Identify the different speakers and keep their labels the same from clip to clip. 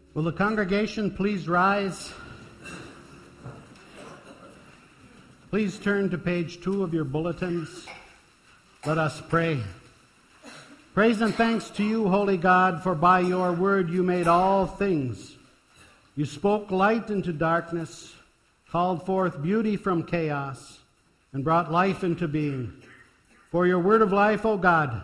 Speaker 1: Will the congregation please rise? Please turn to page 2 of your bulletins. Let us pray. Praise and thanks to you, Holy God, for by your word you made all things. You spoke light into darkness, called forth beauty from chaos, and brought life into being. For your word of life, O God,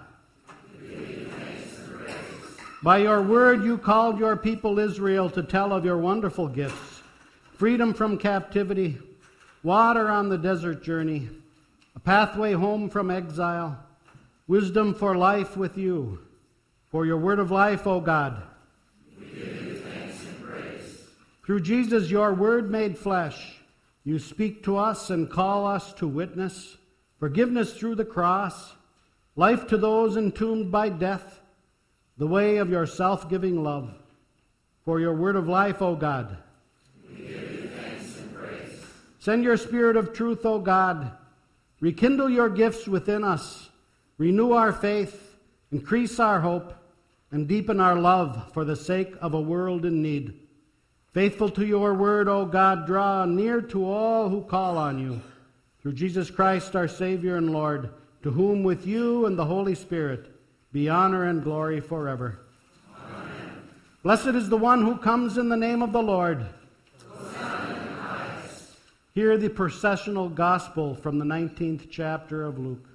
Speaker 1: by your word you called your people Israel to tell of your wonderful gifts, freedom from captivity, water on the desert journey, a pathway home from exile, wisdom for life with you. For your word of life, O God,
Speaker 2: we give you thanks and praise.
Speaker 1: Through Jesus, your word made flesh, you speak to us and call us to witness, forgiveness through the cross, life to those entombed by death, the way of your self-giving love. For your word of life, O God,
Speaker 2: we give you thanks and praise.
Speaker 1: Send your Spirit of truth, O God. Rekindle your gifts within us. Renew our faith, increase our hope, and deepen our love for the sake of a world in need. Faithful to your word, O God, draw near to all who call on you. Through Jesus Christ, our Savior and Lord, to whom with you and the Holy Spirit be honor and glory forever.
Speaker 2: Amen.
Speaker 1: Blessed is the one who comes in the name of the Lord.
Speaker 2: Hosanna in the highest.
Speaker 1: Hear the processional gospel from the 19th chapter of Luke.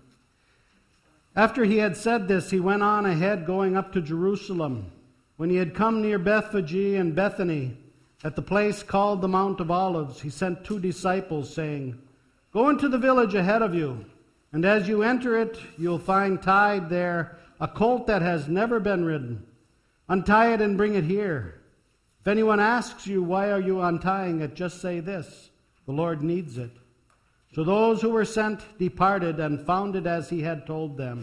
Speaker 1: After he had said this, he went on ahead, going up to Jerusalem. When he had come near Bethphage and Bethany, at the place called the Mount of Olives, he sent 2 disciples, saying, "Go into the village ahead of you, and as you enter it, you'll find tied there a colt that has never been ridden. Untie it and bring it here. If anyone asks you, 'Why are you untying it?' just say this, 'The Lord needs it.'" So those who were sent departed and found it as he had told them.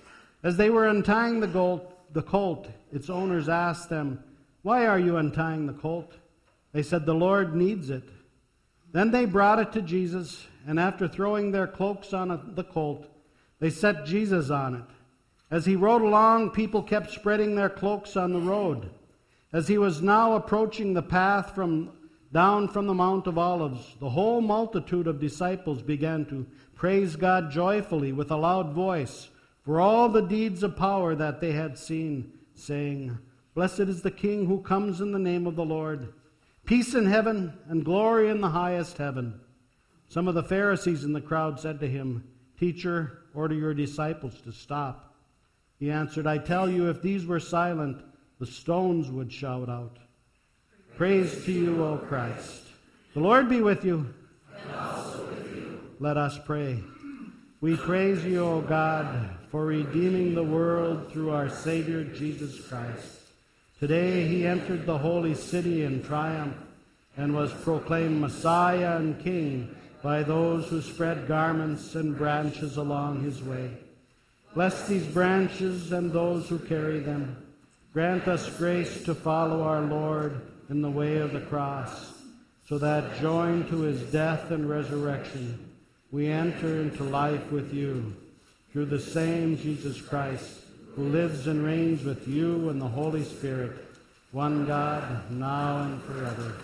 Speaker 1: As they were untying the colt, its owners asked them, "Why are you untying the colt?" They said, "The Lord needs it." Then they brought it to Jesus, and after throwing their cloaks on the colt, they set Jesus on it. As he rode along, people kept spreading their cloaks on the road. As he was now approaching the path down from the Mount of Olives, the whole multitude of disciples began to praise God joyfully with a loud voice for all the deeds of power that they had seen, saying, "Blessed is the King who comes in the name of the Lord. Peace in heaven and glory in the highest heaven." Some of the Pharisees in the crowd said to him, "Teacher, order your disciples to stop." He answered, "I tell you, if these were silent, the stones would shout out." Praise to you, O Christ. The Lord be with you.
Speaker 2: And also with you.
Speaker 1: Let us pray. We praise you, O God, for redeeming the world through our Savior Jesus Christ. Today he entered the holy city in triumph and was proclaimed Messiah and King by those who spread garments and branches along his way. Bless these branches and those who carry them. Grant us grace to follow our Lord in the way of the cross, so that, joined to his death and resurrection, we enter into life with you. Through the same Jesus Christ, who lives and reigns with you and the Holy Spirit, one God, now and forever.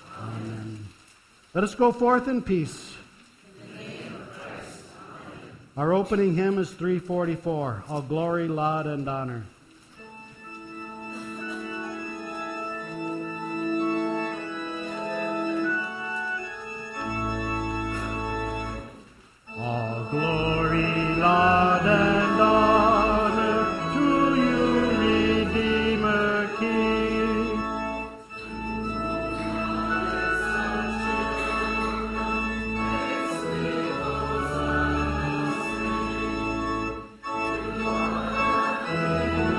Speaker 1: Amen. Let us go forth in peace.
Speaker 2: In the name of Christ. Amen.
Speaker 1: Our opening hymn is 344, All Glory, Laud, and Honor. All glory, laud, and honor to you, Redeemer King.
Speaker 2: Amen.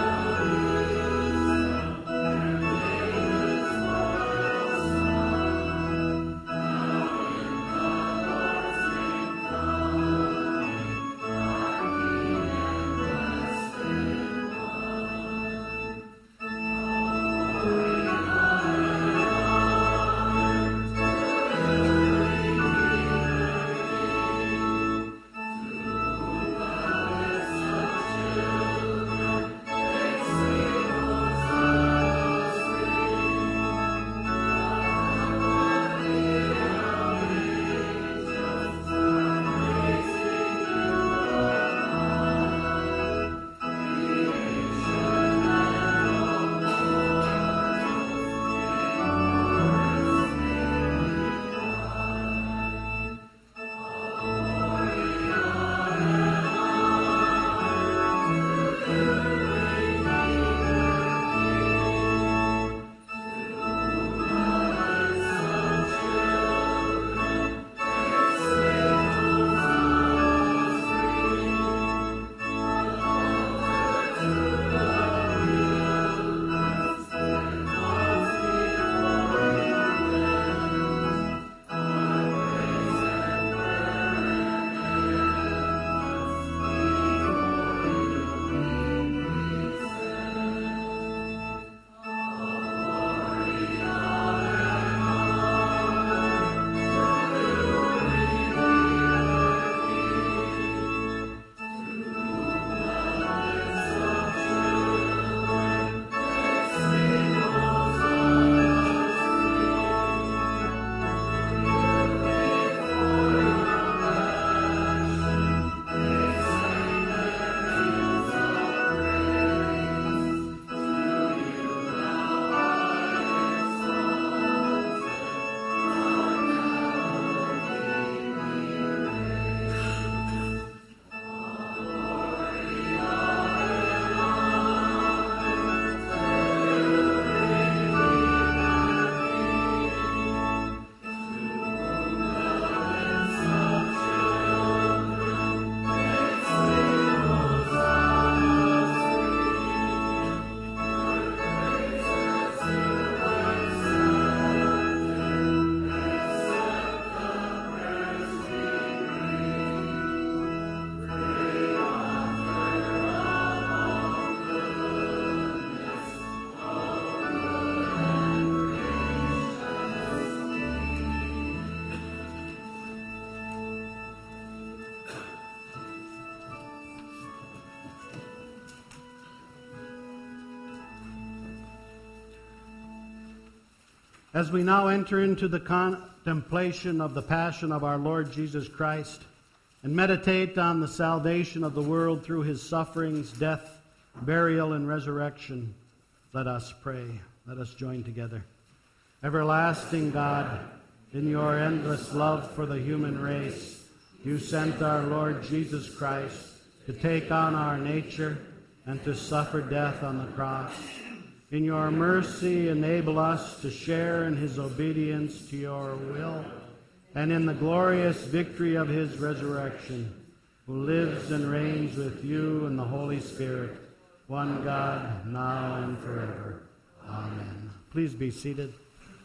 Speaker 1: As we now enter into the contemplation of the passion of our Lord Jesus Christ and meditate on the salvation of the world through his sufferings, death, burial, and resurrection, let us pray. Let us join together. Everlasting God, in your endless love for the human race, you sent our Lord Jesus Christ to take on our nature and to suffer death on the cross. In your mercy, enable us to share in his obedience to your will and in the glorious victory of his resurrection, who lives and reigns with you in the Holy Spirit, one God, now and forever. Amen. Please be seated.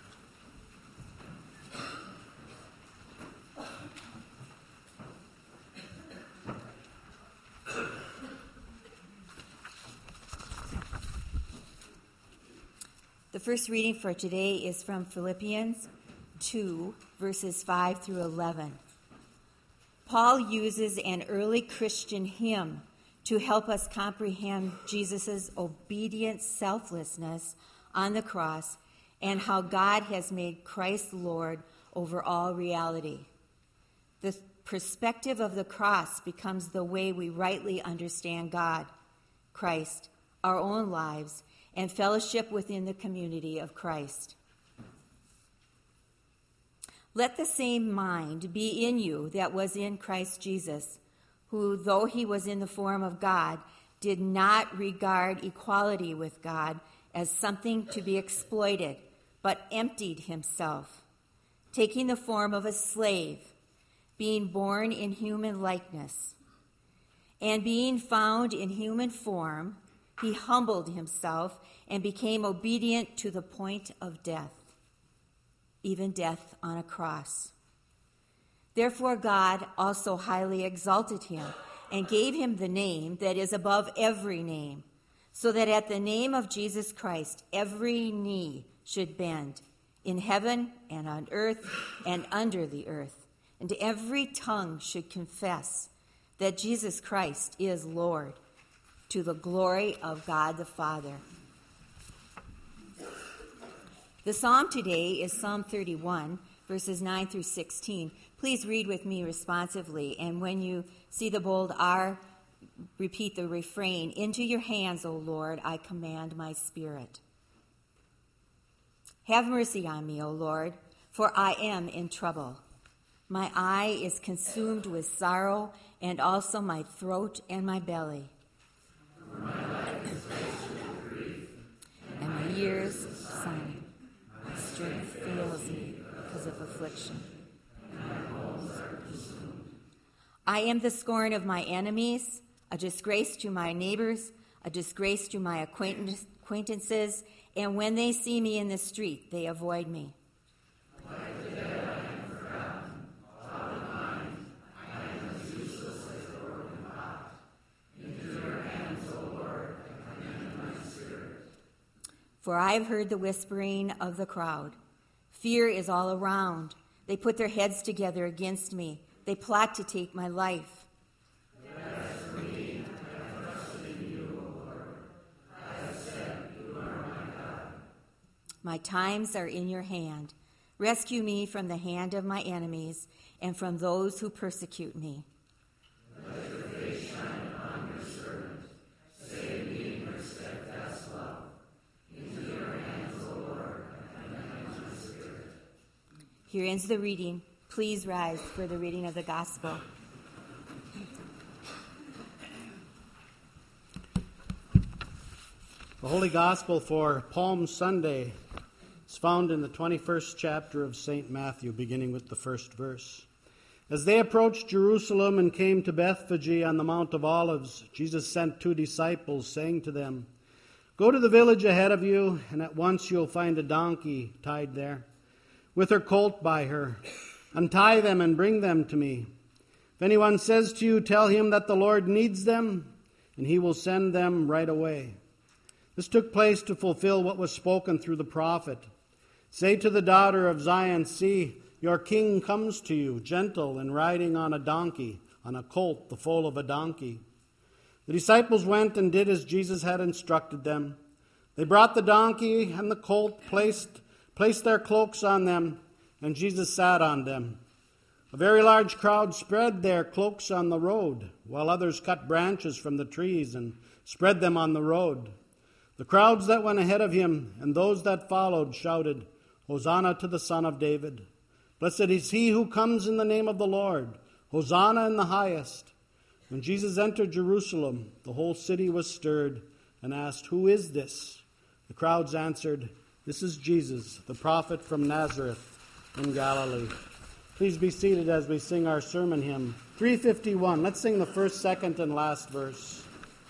Speaker 3: The first reading for today is from Philippians 2, verses 5 through 11. Paul uses an early Christian hymn to help us comprehend Jesus' obedient selflessness on the cross and how God has made Christ Lord over all reality. The perspective of the cross becomes the way we rightly understand God, Christ, our own lives, and fellowship within the community of Christ. Let the same mind be in you that was in Christ Jesus, who, though he was in the form of God, did not regard equality with God as something to be exploited, but emptied himself, taking the form of a slave, being born in human likeness. And being found in human form, he humbled himself and became obedient to the point of death, even death on a cross. Therefore God also highly exalted him and gave him the name that is above every name, so that at the name of Jesus Christ every knee should bend, in heaven and on earth and under the earth, and every tongue should confess that Jesus Christ is Lord, to the glory of God the Father. The psalm today is Psalm 31, verses 9 through 16. Please read with me responsively, and when you see the bold R, repeat the refrain, "Into your hands, O Lord, I commend my spirit." Have mercy on me, O Lord, for I am in trouble. My eye is consumed with sorrow, and also my throat and my belly. For my life is wasted with grief, and my years sighing. My strength fails me because of affliction, and my bones are consumed. I am the scorn of my enemies, a disgrace to my neighbors, a disgrace to my acquaintances, and when they see me in the street, they avoid me. Like the dead I am forgotten, out of mind, I am as useless as a broken pot. Into your hands, O Lord, I commend my spirit. For I have heard the whispering of the crowd. Fear is all around. They put their heads together against me. They plot to take my life. Yet as for me, I have trusted in you, O Lord. I have said, you are my God. My times are in your hand. Rescue me from the hand of my enemies and from those who persecute me. Let your face shine upon your servant. Save me in your steadfast love. Into your hands, O Lord, I commend my spirit. Here ends the reading. Please rise for the reading of the gospel.
Speaker 1: The Holy Gospel for Palm Sunday is found in the 21st chapter of St. Matthew, beginning with the first verse. As they approached Jerusalem and came to Bethphage on the Mount of Olives, Jesus sent 2 disciples, saying to them, "Go to the village ahead of you, and at once you'll find a donkey tied there, with her colt by her. Untie them and bring them to me. If anyone says to you, 'Tell him that the Lord needs them,' and he will send them right away." This took place to fulfill what was spoken through the prophet. "Say to the daughter of Zion, 'See, your king comes to you, gentle and riding on a donkey, on a colt, the foal of a donkey.'" The disciples went and did as Jesus had instructed them. They brought the donkey and the colt, placed placed their cloaks on them, and Jesus sat on them. A very large crowd spread their cloaks on the road, while others cut branches from the trees and spread them on the road. The crowds that went ahead of him and those that followed shouted, "Hosanna to the Son of David. Blessed is he who comes in the name of the Lord. Hosanna in the highest." When Jesus entered Jerusalem, the whole city was stirred and asked, "Who is this?" The crowds answered, "This is Jesus, the prophet from Nazareth in Galilee." Please be seated as we sing our sermon hymn, 351. Let's sing the first, second, and last verse.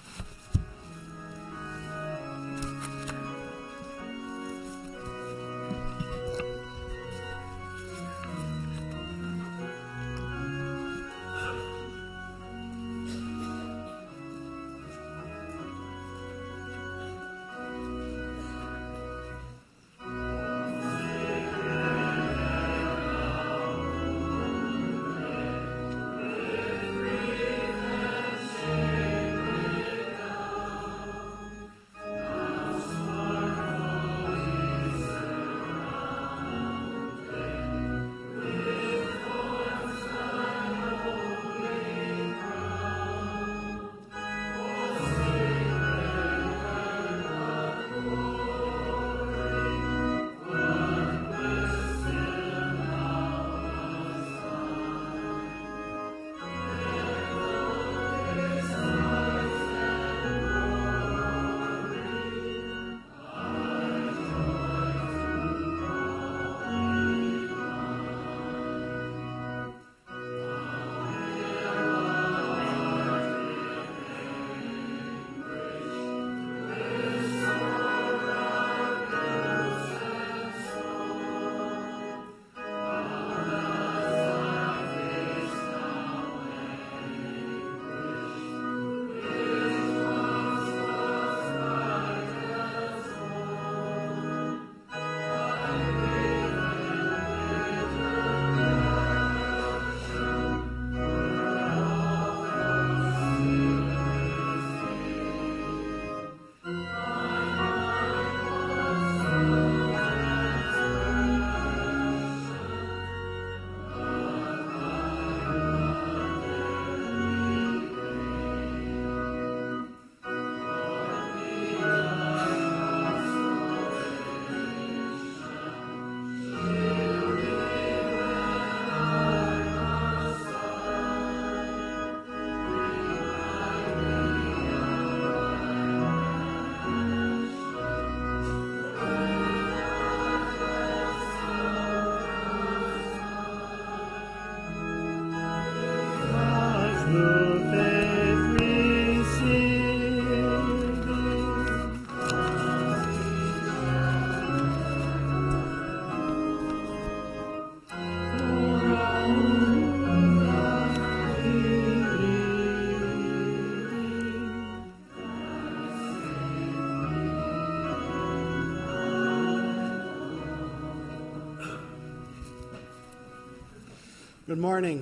Speaker 1: Good morning.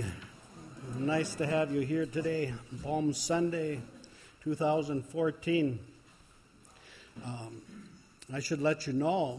Speaker 1: Nice to have you here today, Palm Sunday, 2014. I should let you know,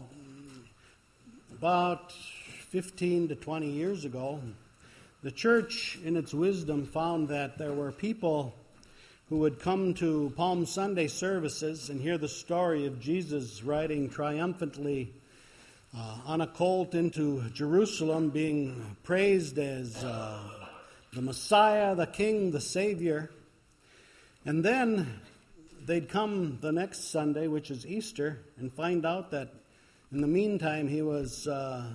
Speaker 1: about 15 to 20 years ago, the church, in its wisdom, found that there were people who would come to Palm Sunday services and hear the story of Jesus riding triumphantly on a colt into Jerusalem, being praised as the Messiah, the King, the Savior. And then they'd come the next Sunday, which is Easter, and find out that in the meantime he was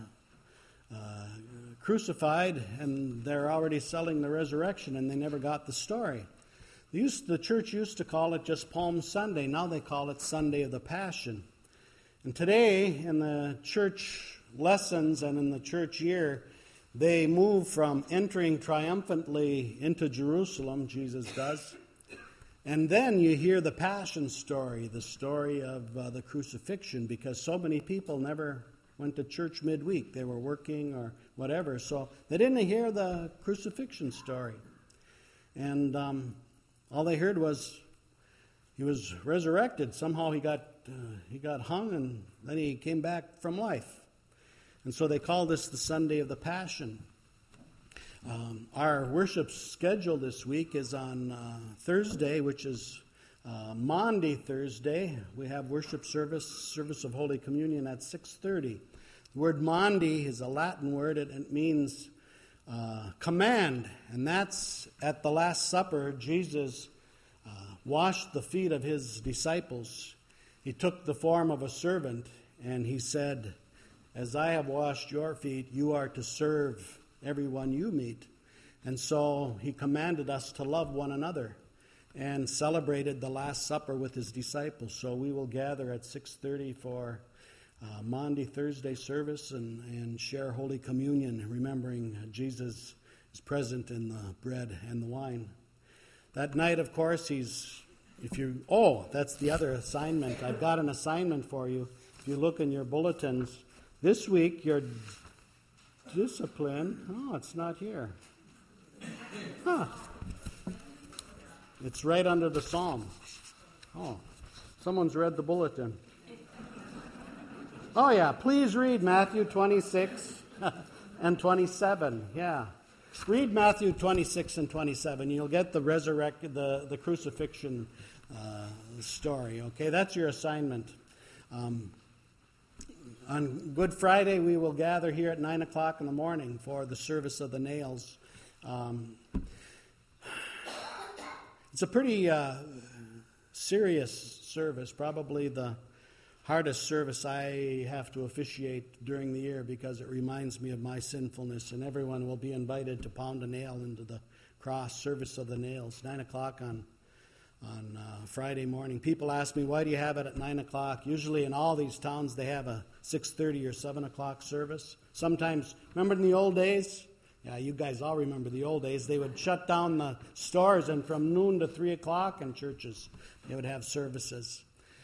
Speaker 1: crucified, and they're already selling the resurrection, and they never got the story. The church used to call it just Palm Sunday. Now they call it Sunday of the Passion. And today, in the church lessons and in the church year, they move from entering triumphantly into Jerusalem, Jesus does, and then you hear the Passion story, the story of the crucifixion, because so many people never went to church midweek. They were working or whatever, so they didn't hear the crucifixion story. And all they heard was he was resurrected. Somehow he got hung, and then he came back from life. And so they call this the Sunday of the Passion. Our worship schedule this week is on Thursday, which is Maundy Thursday. We have worship service of Holy Communion at 6:30. The word Maundy is a Latin word, and it means command. And that's at the Last Supper, Jesus washed the feet of his disciples. He took the form of a servant, and he said, "As I have washed your feet, you are to serve everyone you meet." And so he commanded us to love one another and celebrated the Last Supper with his disciples. So we will gather at 6:30 for Maundy Thursday service and share Holy Communion, remembering Jesus is present in the bread and the wine. That night, of course, that's the other assignment. I've got an assignment for you. If you look in your bulletins, this week, your discipline, it's not here. It's right under the Psalm. Someone's read the bulletin. Oh, yeah, please read Matthew 26 and 27. Yeah. Read Matthew 26 and 27. You'll get the crucifixion story. Okay, that's your assignment. On Good Friday, we will gather here at 9 o'clock in the morning for the service of the nails. It's a pretty serious service, probably the hardest service I have to officiate during the year because it reminds me of my sinfulness, and everyone will be invited to pound a nail into the cross, service of the nails, 9 o'clock on Friday morning. People ask me, why do you have it at 9 o'clock? Usually in all these towns they have a 6:30 or 7 o'clock service. Sometimes, remember in the old days? Yeah, you guys all remember the old days. They would shut down the stores, and from noon to 3 o'clock in churches they would have services.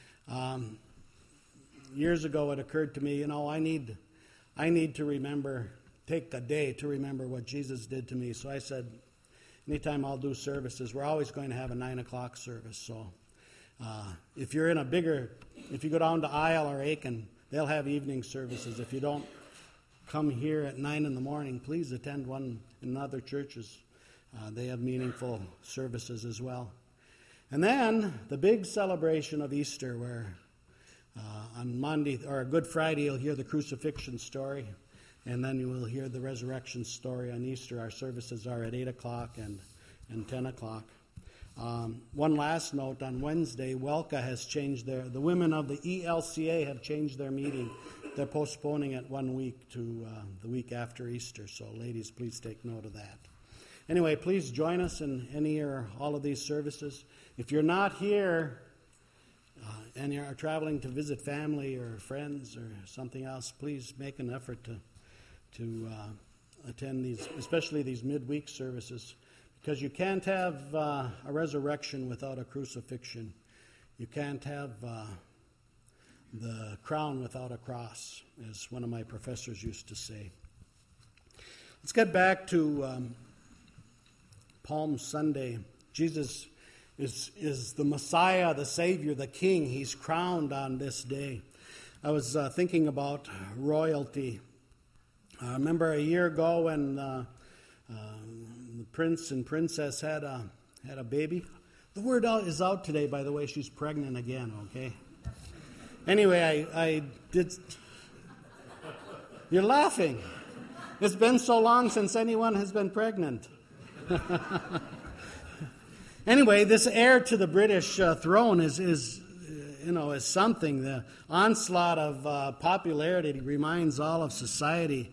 Speaker 1: Years ago it occurred to me, I need to take a day to remember what Jesus did to me. So I said, anytime I'll do services, we're always going to have a 9 o'clock service. So if you go down to Isle or Aiken, they'll have evening services. If you don't come here at 9 in the morning, please attend one in other churches. They have meaningful services as well. And then the big celebration of Easter, where on Monday or Good Friday you'll hear the crucifixion story, and then you will hear the resurrection story on Easter. Our services are at 8 o'clock and 10 o'clock. One last note, on Wednesday, WELCA has changed the women of the ELCA have changed their meeting. They're postponing it 1 week to the week after Easter. So ladies, please take note of that. Anyway, please join us in any or all of these services. If you're not here and you are traveling to visit family or friends or something else, please make an effort to attend these, especially these midweek services, because you can't have a resurrection without a crucifixion. You can't have the crown without a cross, as one of my professors used to say. Let's get back to Palm Sunday. Jesus is the Messiah, the Savior, the King. He's crowned on this day. I was thinking about royalty. I remember a year ago when the prince and princess had a baby. The word is out today, by the way. She's pregnant again, okay? Anyway, I did... You're laughing. It's been so long since anyone has been pregnant. Anyway, this heir to the British throne is something. The onslaught of popularity reminds all of society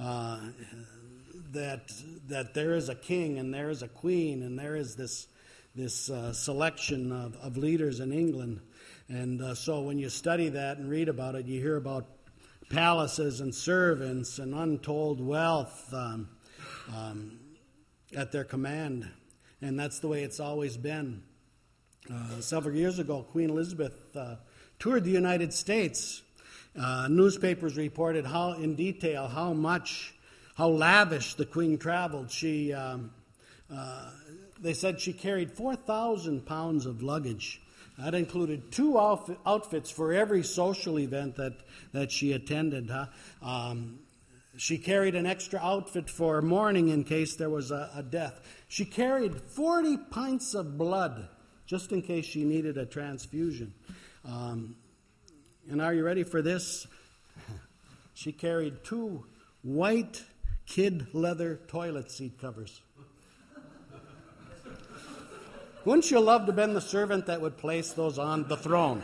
Speaker 1: that there is a king and there is a queen and there is this selection of leaders in England. And so when you study that and read about it, you hear about palaces and servants and untold wealth at their command. And that's the way it's always been. Several years ago, Queen Elizabeth toured the United States. Newspapers reported in detail how lavish the Queen traveled. They said she carried 4,000 pounds of luggage. That included 2 outfits for every social event that she attended. She carried an extra outfit for mourning in case there was a death. She carried 40 pints of blood just in case she needed a transfusion. And are you ready for this? She carried 2 white kid leather toilet seat covers. Wouldn't you love to have been the servant that would place those on the throne?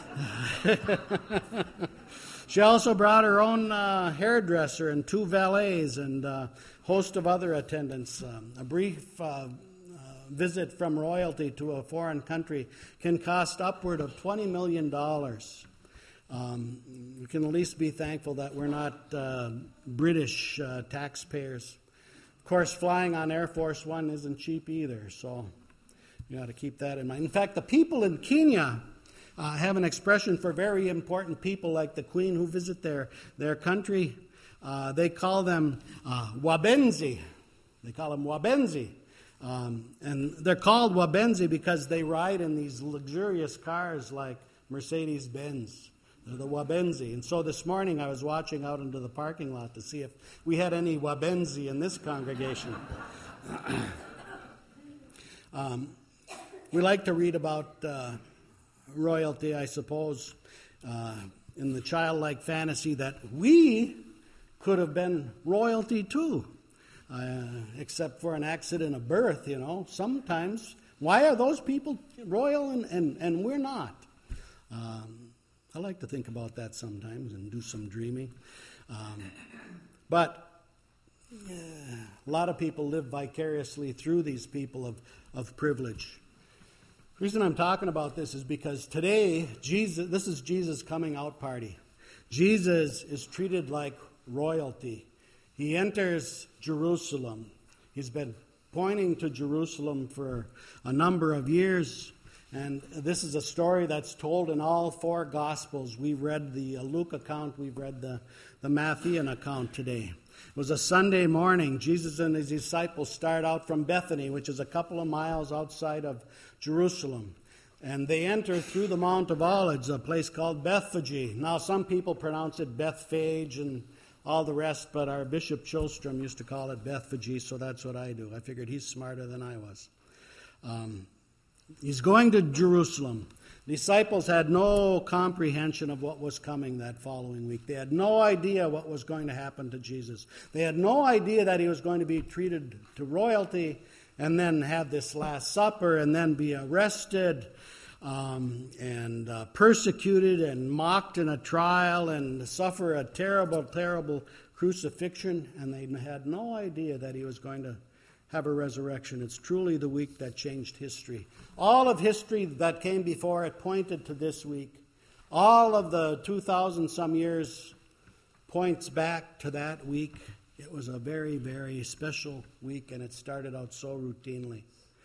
Speaker 1: She also brought her own hairdresser and 2 valets and a host of other attendants. A brief visit from royalty to a foreign country can cost upward of $20 million. We can at least be thankful that we're not British taxpayers. Of course, flying on Air Force One isn't cheap either, so you ought to keep that in mind. In fact, the people in Kenya have an expression for very important people like the Queen who visit their country. They call them Wabenzi. They call them Wabenzi. And they're called Wabenzi because they ride in these luxurious cars like Mercedes-Benz. They're the Wabenzi. And so this morning I was watching out into the parking lot to see if we had any Wabenzi in this congregation. We like to read about royalty, I suppose, in the childlike fantasy that we could have been royalty too, except for an accident of birth, you know. Sometimes, why are those people royal and we're not? I like to think about that sometimes and do some dreaming. But a lot of people live vicariously through these people of privilege. The reason I'm talking about this is because today, this is Jesus' coming out party. Jesus is treated like royalty. He enters Jerusalem. He's been pointing to Jerusalem for a number of years. And this is a story that's told in all 4 Gospels. We've read the Luke account. We've read the Matthean account today. It was a Sunday morning. Jesus and his disciples start out from Bethany, which is a couple of miles outside of Jerusalem. And they enter through the Mount of Olives, a place called Bethphage. Now, some people pronounce it Bethphage and all the rest, but our Bishop Chilstrom used to call it Bethphage, so that's what I do. I figured he's smarter than I was. He's going to Jerusalem. Disciples had no comprehension of what was coming that following week. They had no idea what was going to happen to Jesus. They had no idea that he was going to be treated to royalty and then have this Last Supper and then be arrested and persecuted and mocked in a trial and suffer a terrible, terrible crucifixion. And they had no idea that he was going to have a resurrection. It's truly the week that changed history. All of history that came before it pointed to this week. All of the 2,000 some years points back to that week. It was a very, very special week, and it started out so routinely.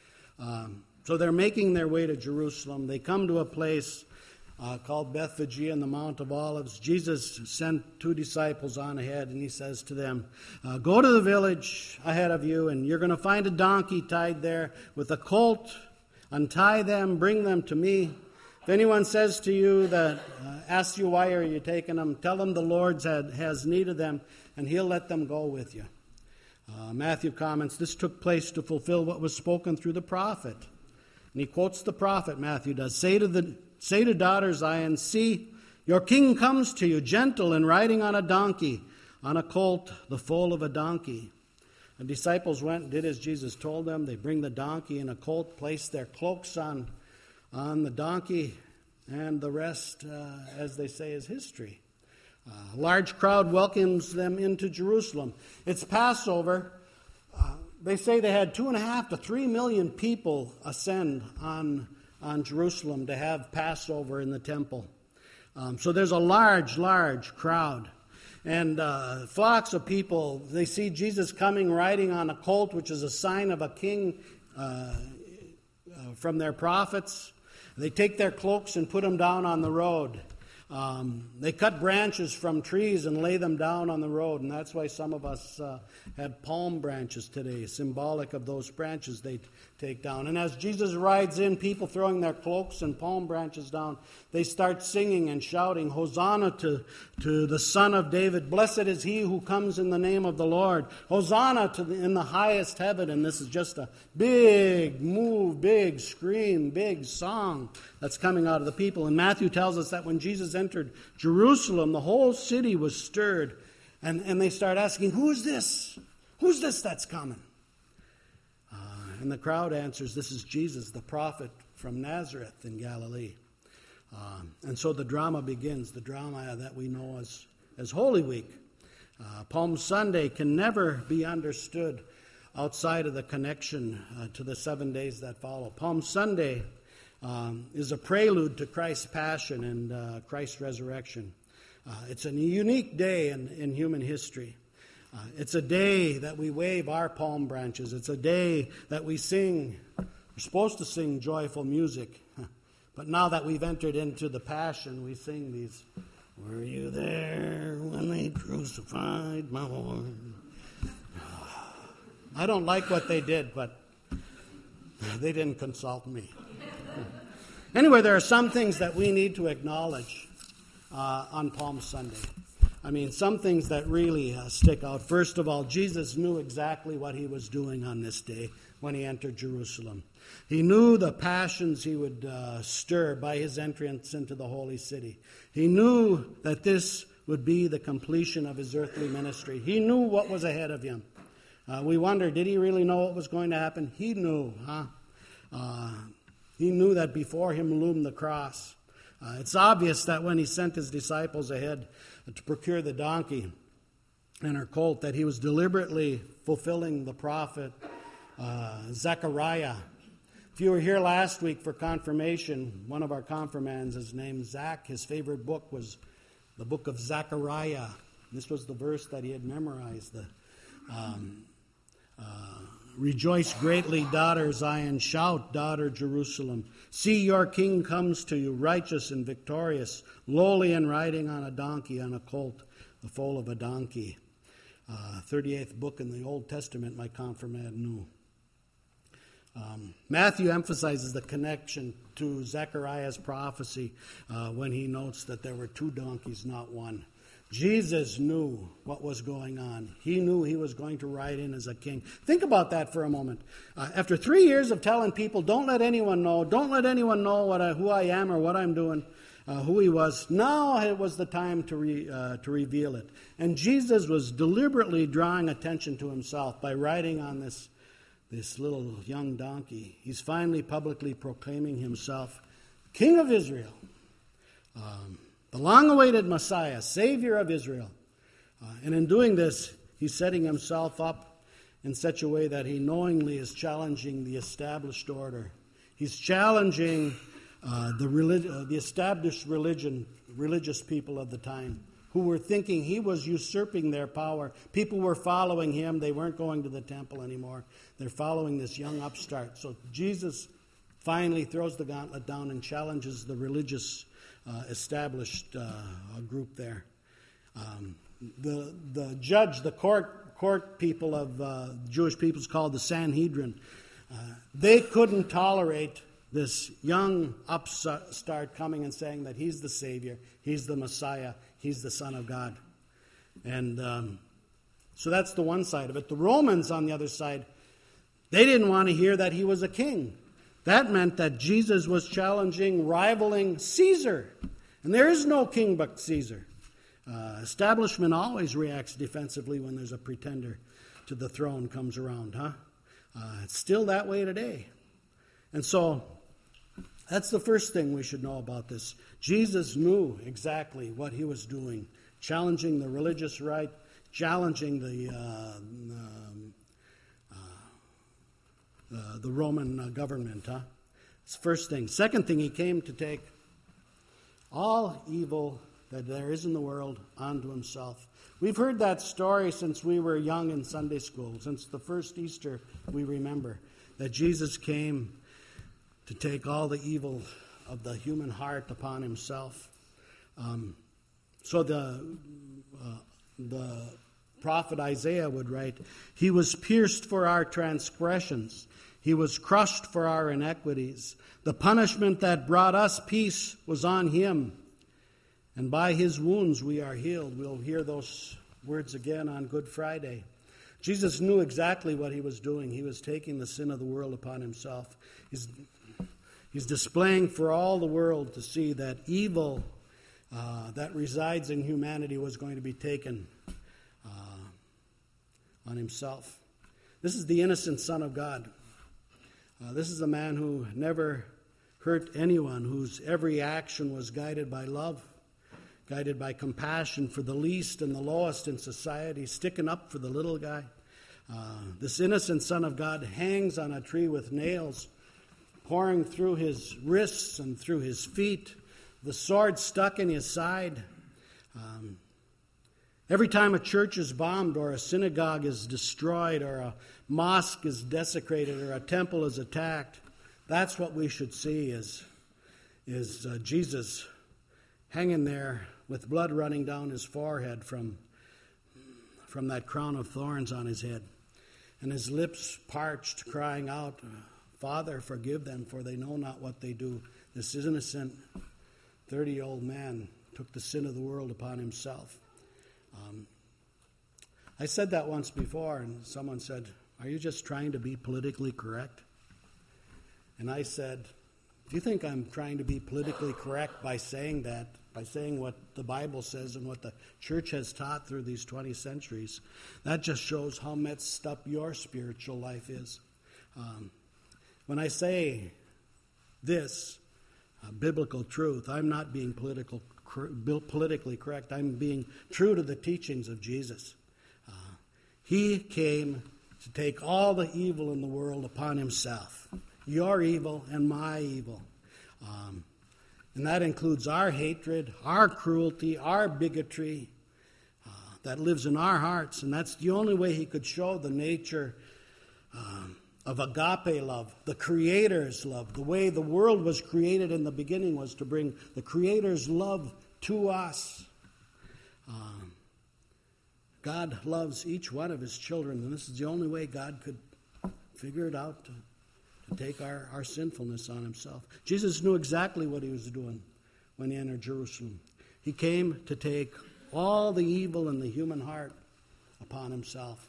Speaker 1: So they're making their way to Jerusalem. They come to a place called Bethphage in the Mount of Olives. Jesus sent 2 disciples on ahead, and he says to them, go to the village ahead of you, and you're going to find a donkey tied there with a colt. Untie them, bring them to me. If anyone says to you that, asks you why are you taking them, tell them the Lord has need of them, and he'll let them go with you. Matthew comments, this took place to fulfill what was spoken through the prophet. And he quotes the prophet, Matthew does. Say to daughter Zion, see, your king comes to you, gentle and riding on a donkey, on a colt, the foal of a donkey. The disciples went and did as Jesus told them. They bring the donkey and a colt, place their cloaks on the donkey, and the rest, as they say, is history. A large crowd welcomes them into Jerusalem. It's Passover. They say they had 2.5 to 3 million people ascend on Jerusalem to have Passover in the temple. So there's a large, large crowd. And flocks of people, they see Jesus coming riding on a colt, which is a sign of a king from their prophets. They take their cloaks and put them down on the road. They cut branches from trees and lay them down on the road, and that's why some of us have palm branches today, symbolic of those branches they take down. And as Jesus rides in, people throwing their cloaks and palm branches down, they start singing and shouting, "Hosanna to the Son of David. Blessed is he who comes in the name of the Lord. Hosanna in the highest heaven." And this is just a big move, big scream, big song that's coming out of the people. And Matthew tells us that when Jesus entered Jerusalem, the whole city was stirred. And they start asking, "Who's this? Who's this that's coming?" And the crowd answers, "This is Jesus, the prophet from Nazareth in Galilee." And so the drama begins, the drama that we know as Holy Week. Palm Sunday can never be understood outside of the connection to the 7 days that follow. Palm Sunday is a prelude to Christ's passion and Christ's resurrection. It's a unique day in human history. It's a day that we wave our palm branches. It's a day that we sing. We're supposed to sing joyful music. But now that we've entered into the Passion, we sing these, "Were you there when they crucified my Lord?" I don't like what they did, but they didn't consult me. Anyway, there are some things that we need to acknowledge on Palm Sunday. I mean, some things that really stick out. First of all, Jesus knew exactly what he was doing on this day when he entered Jerusalem. He knew the passions he would stir by his entrance into the holy city. He knew that this would be the completion of his earthly ministry. He knew what was ahead of him. We wonder, did he really know what was going to happen? He knew, he knew that before him loomed the cross. It's obvious that when he sent his disciples ahead to procure the donkey and her colt, that he was deliberately fulfilling the prophet Zechariah. If you were here last week for confirmation, one of our confirmands is named Zach. His favorite book was the book of Zechariah. This was the verse that he had memorized. "Rejoice greatly, daughter Zion. Shout, daughter Jerusalem. See, your king comes to you, righteous and victorious, lowly and riding on a donkey, on a colt, the foal of a donkey." 38th book in the Old Testament, my confirmand knew. Matthew emphasizes the connection to Zechariah's prophecy when he notes that there were 2 donkeys, not one. Jesus knew what was going on. He knew he was going to ride in as a king. Think about that for a moment. After 3 years of telling people, don't let anyone know who I am or what I'm doing, who he was, now it was the time to reveal it. And Jesus was deliberately drawing attention to himself by riding on this little young donkey. He's finally publicly proclaiming himself King of Israel. The long-awaited Messiah, Savior of Israel. And in doing this, he's setting himself up in such a way that he knowingly is challenging the established order. He's challenging the established religious people of the time who were thinking he was usurping their power. People were following him. They weren't going to the temple anymore. They're following this young upstart. So Jesus finally throws the gauntlet down and challenges the religious established group there. The judge, the court people of Jewish people is called the Sanhedrin. They couldn't tolerate this young upstart coming and saying that he's the Savior, he's the Messiah, he's the Son of God. And so that's the one side of it. The Romans, on the other side, they didn't want to hear that he was a king. That meant that Jesus was challenging, rivaling Caesar. And there is no king but Caesar. Establishment always reacts defensively when there's a pretender to the throne comes around, it's still that way today. And so that's the first thing we should know about this. Jesus knew exactly what he was doing, challenging the religious right, challenging the Roman government. It's the first thing. Second thing, he came to take all evil that there is in the world onto himself. We've heard that story since we were young in Sunday school, since the first Easter we remember, that Jesus came to take all the evil of the human heart upon himself. So the prophet Isaiah would write, "He was pierced for our transgressions. He was crushed for our iniquities. The punishment that brought us peace was on him, and by his wounds we are healed." We'll hear those words again on Good Friday. Jesus knew exactly what he was doing. He was taking the sin of the world upon himself. He's displaying for all the world to see that evil that resides in humanity was going to be taken on himself. This is the innocent Son of God. This is a man who never hurt anyone, whose every action was guided by love, guided by compassion for the least and the lowest in society, sticking up for the little guy. This innocent Son of God hangs on a tree with nails pouring through his wrists and through his feet, the sword stuck in his side. Every time a church is bombed or a synagogue is destroyed or a mosque is desecrated or a temple is attacked, that's what we should see is Jesus hanging there with blood running down his forehead from that crown of thorns on his head, and his lips parched, crying out, "Father, forgive them, for they know not what they do." This innocent 30-year-old man took the sin of the world upon himself. I said that once before, and someone said, "Are you just trying to be politically correct?" And I said, "If you think I'm trying to be politically correct by saying that, by saying what the Bible says and what the church has taught through these 20 centuries, that just shows how messed up your spiritual life is." When I say this biblical truth, I'm not being politically correct. I'm being true to the teachings of Jesus. He came to take all the evil in the world upon himself, your evil and my evil. And that includes our hatred, our cruelty, our bigotry that lives in our hearts. And that's the only way he could show the nature of agape love, the Creator's love. The way the world was created in the beginning was to bring the Creator's love to us. God loves each one of his children, and this is the only way God could figure it out to take our sinfulness on himself. Jesus knew exactly what he was doing when he entered Jerusalem. He came to take all the evil in the human heart upon himself.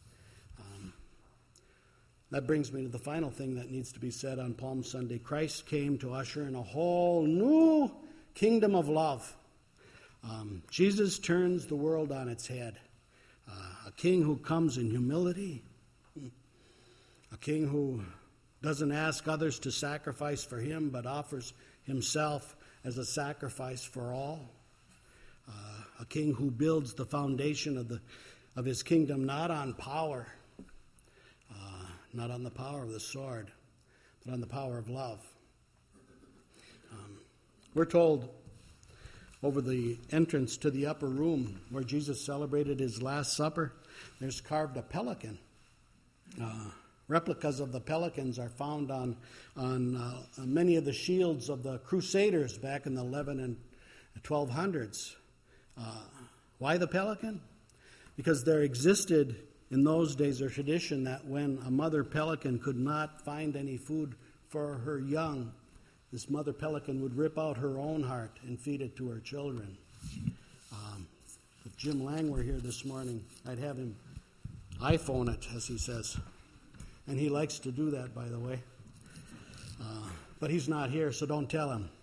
Speaker 1: That brings me to the final thing that needs to be said on Palm Sunday. Christ came to usher in a whole new kingdom of love. Jesus turns the world on its head. A king who comes in humility. A king who doesn't ask others to sacrifice for him, but offers himself as a sacrifice for all. A king who builds the foundation of his kingdom not on power, not on the power of the sword, but on the power of love. We're told over the entrance to the upper room where Jesus celebrated his Last Supper, there's carved a pelican. Replicas of the pelicans are found on many of the shields of the Crusaders back in the 11 and 1200s. Why the pelican? Because there existed in those days a tradition that when a mother pelican could not find any food for her young, this mother pelican would rip out her own heart and feed it to her children. If Jim Lang were here this morning, I'd have him iPhone it, as he says. And he likes to do that, by the way. But he's not here, so don't tell him.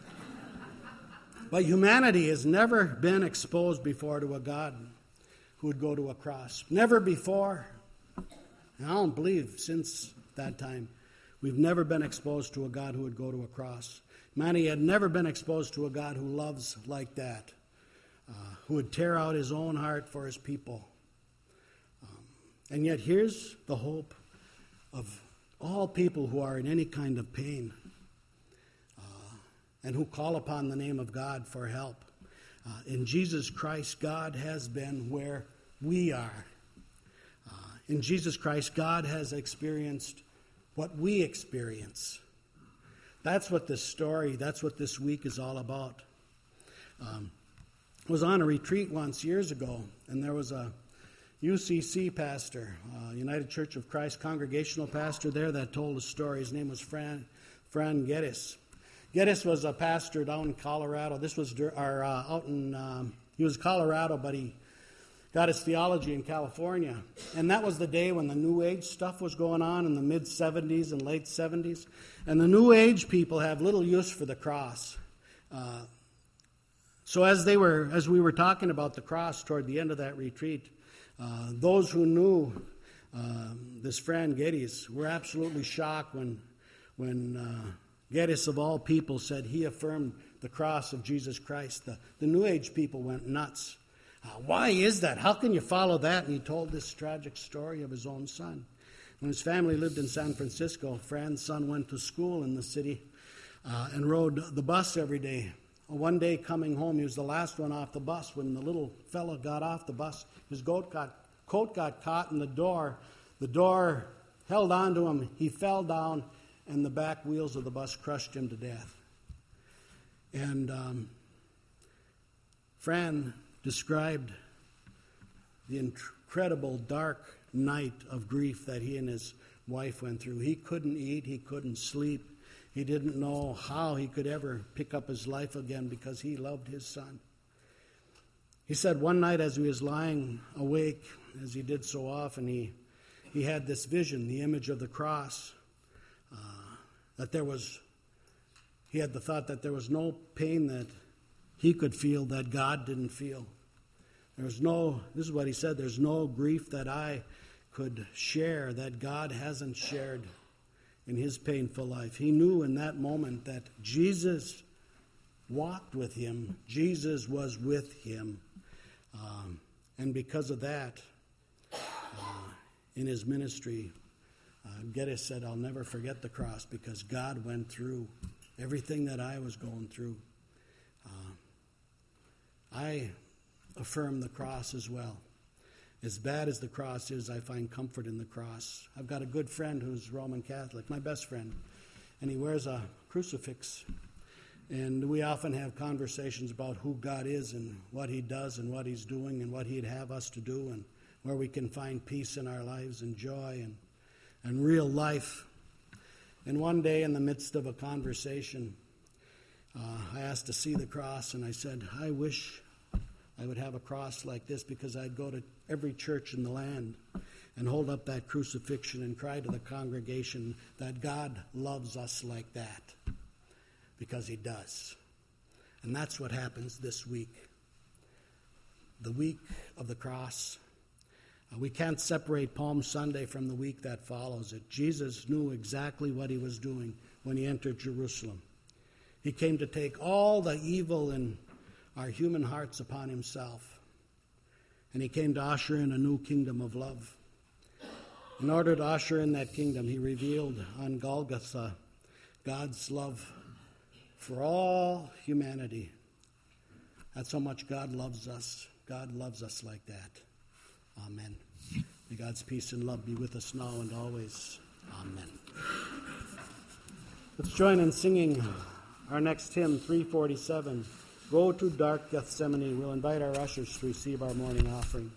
Speaker 1: But humanity has never been exposed before to a God who would go to a cross. Never before. And I don't believe since that time we've never been exposed to a God who would go to a cross. Humanity had never been exposed to a God who loves like that, who would tear out his own heart for his people. And yet here's the hope of all people who are in any kind of pain and who call upon the name of God for help. In Jesus Christ, God has been where we are. In Jesus Christ, God has experienced what we experience. That's what this story, that's what this week is all about. was on a retreat once years ago, and there was a UCC pastor, United Church of Christ congregational pastor there, that told a story. His name was Fran Geddes. Geddes was a pastor down in Colorado. This was he was Colorado, but he got his theology in California. And that was the day when the New Age stuff was going on in the mid-'70s and late '70s. And the New Age people have little use for the cross. So as we were talking about the cross toward the end of that retreat, those who knew this Fran Geddes were absolutely shocked when Geddes, of all people, said he affirmed the cross of Jesus Christ. The New Age people went nuts. Why is that? How can you follow that? And he told this tragic story of his own son. When his family lived in San Francisco, Fran's son went to school in the city and rode the bus every day. One day coming home, he was the last one off the bus. When the little fellow got off the bus, his coat got caught in the door. The door held on to him. He fell down, and the back wheels of the bus crushed him to death. And Fran described the incredible dark night of grief that he and his wife went through. He couldn't eat. He couldn't sleep. He didn't know how he could ever pick up his life again because he loved his son. He said one night as he was lying awake, as he did so often, he had this vision, the image of the cross, he had the thought that there was no pain that he could feel that God didn't feel. This is what he said, there's no grief that I could share that God hasn't shared in his painful life. He knew in that moment that Jesus walked with him. Jesus was with him. And because of that, in his ministry, Geddes said, I'll never forget the cross because God went through everything that I was going through. I affirm the cross as well. As bad as the cross is, I find comfort in the cross. I've got a good friend who's Roman Catholic, my best friend, and he wears a crucifix. And we often have conversations about who God is and what he does and what he's doing and what he'd have us to do and where we can find peace in our lives and joy and real life. And one day in the midst of a conversation, I asked to see the cross, and I said, I wish I would have a cross like this because I'd go to every church in the land and hold up that crucifixion and cry to the congregation that God loves us like that, because he does. And that's what happens this week, the week of the cross. We can't separate Palm Sunday from the week that follows it. Jesus knew exactly what he was doing when he entered Jerusalem. He came to take all the evil in our human hearts upon himself. And he came to usher in a new kingdom of love. In order to usher in that kingdom, he revealed on Golgotha God's love for all humanity. That's how much God loves us. God loves us like that. Amen. May God's peace and love be with us now and always. Amen. Let's join in singing our next hymn, 347. Go to dark Gethsemane. We'll invite our ushers to receive our morning offering.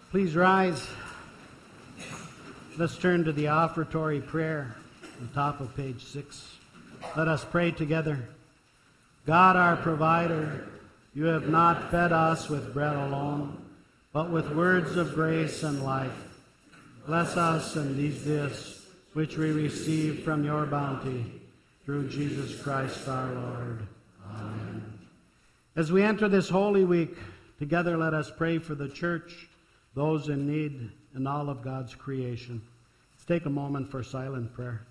Speaker 1: Please rise. Let's turn to the offertory prayer on the top of page 6. Let us pray together. God, our provider, you have not fed us with bread alone, but with words of grace and life. Bless us in these gifts which we receive from your bounty, through Jesus Christ our Lord. Amen. As we enter this Holy Week, together let us pray for the church, those in need, and all of God's creation. Let's take a moment for silent prayer.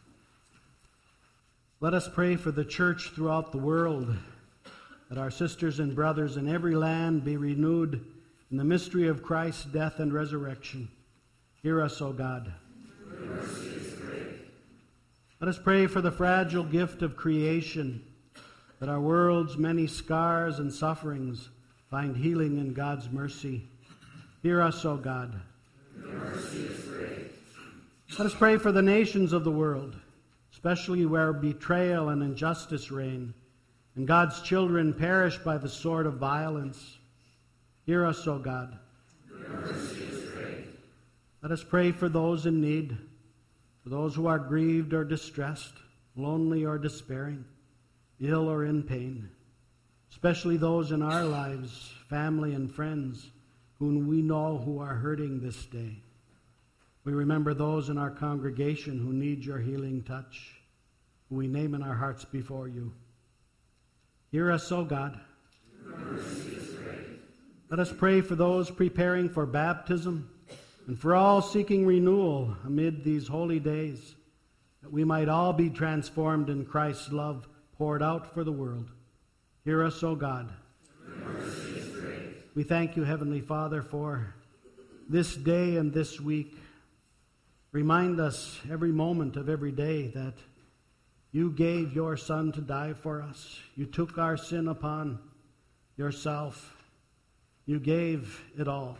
Speaker 1: Let us pray for the church throughout the world, that our sisters and brothers in every land be renewed in the mystery of Christ's death and resurrection. Hear us, O God.
Speaker 2: Your mercy is great.
Speaker 1: Let us pray for the fragile gift of creation, that our world's many scars and sufferings find healing in God's mercy. Hear us, O God.
Speaker 2: Your mercy is great.
Speaker 1: Let us pray for the nations of the world, especially where betrayal and injustice reign, and God's children perish by the sword of violence. Hear us, O God.
Speaker 2: Your mercy is great.
Speaker 1: Let us pray for those in need, for those who are grieved or distressed, lonely or despairing, ill or in pain, especially those in our lives, family and friends, whom we know who are hurting this day. We remember those in our congregation who need your healing touch, who we name in our hearts before you. Hear us, O God.
Speaker 2: Your mercy is great.
Speaker 1: Let us pray for those preparing for baptism and for all seeking renewal amid these holy days, that we might all be transformed in Christ's love poured out for the world. Hear us, O God.
Speaker 2: Your mercy is great.
Speaker 1: We thank you, Heavenly Father, for this day and this week. Remind us every moment of every day that you gave your Son to die for us. You took our sin upon yourself. You gave it all.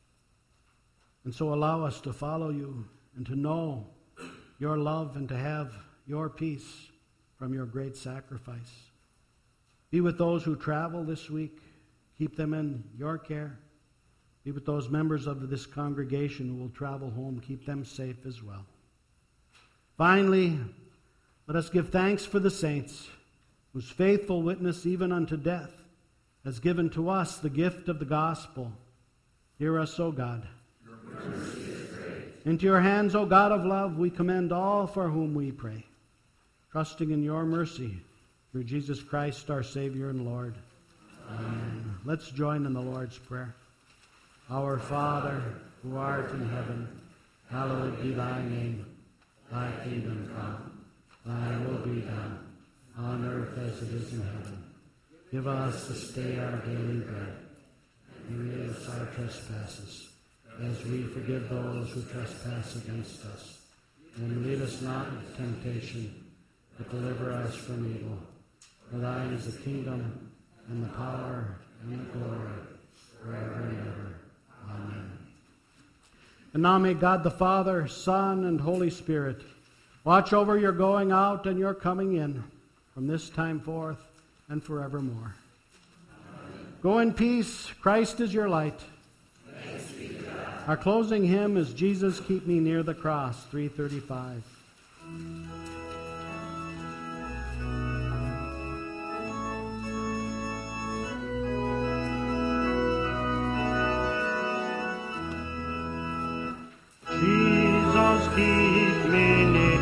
Speaker 1: And so allow us to follow you and to know your love and to have your peace from your great sacrifice. Be with those who travel this week. Keep them in your care. Be with those members of this congregation who will travel home. Keep them safe as well. Finally, let us give thanks for the saints, whose faithful witness even unto death has given to us the gift of the gospel. Hear us, O God.
Speaker 2: Your mercy is great.
Speaker 1: Into your hands, O God of love, we commend all for whom we pray, trusting in your mercy through Jesus Christ, our Savior and Lord. Amen. Let's join in the Lord's Prayer. Our Father, who art in heaven, hallowed be thy name. Thy kingdom come, thy will be done, on earth as it is in heaven. Give us this day our daily bread, and forgive us our trespasses, as we forgive those who trespass against us. And lead us not into temptation, but deliver us from evil. For thine is the kingdom, and the power, and the glory, forever and ever. Amen. And now may God the Father, Son, and Holy Spirit watch over your going out and your coming in from this time forth and forevermore. Amen. Go in peace. Christ is your light.
Speaker 2: Thanks be to God.
Speaker 1: Our closing hymn is Jesus Keep Me Near the Cross, 335. Jesus, keep me near